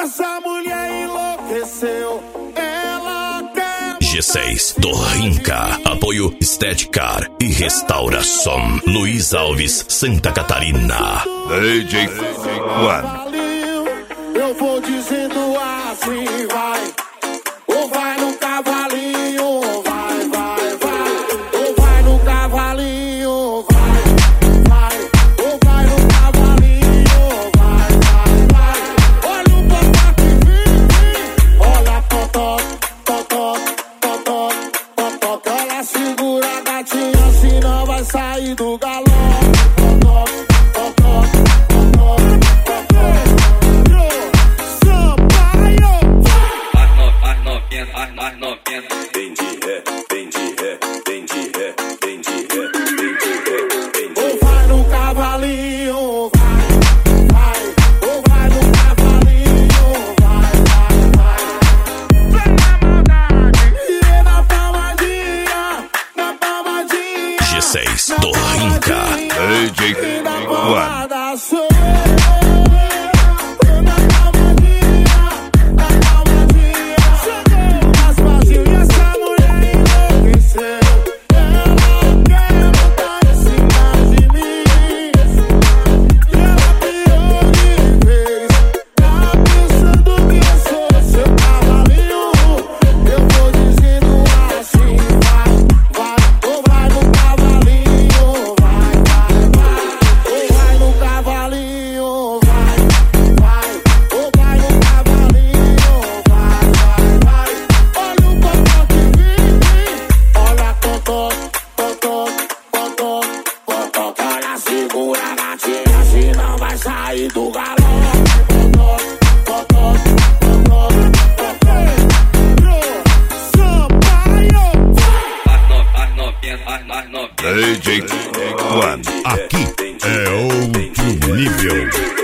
Essa mulher enlouqueceu, ela quer... G6 do Rinca. Apoio Estética e Restauração. Luiz Alves, Santa Catarina. DJ One. Eu vou dizendo assim, vai. Ou vai no cavalinho, vai, vai, vai. Ou vai no cavalinho, vai, vai. Ou vai no cavalinho, vai, vai, vai. Olha o papá que vem. Olha totó, totó, totó, totó. Ela segura a gatinha, senão vai sair do galão. Totó, totó, totó, totó. Mais 90. Vem de ré, vem de ré, vem de ré, vem de ré, vem de ré, vem de ré. Ou vai no cavalinho, vai, vai. Ou vai no cavalinho, vai, vai, vai. Vem na maldade e na palmadinha, na palmadinha. G6 do Rinca. DJ One. Sair do galão. Mais 90. DJ One. Aqui é outro nível.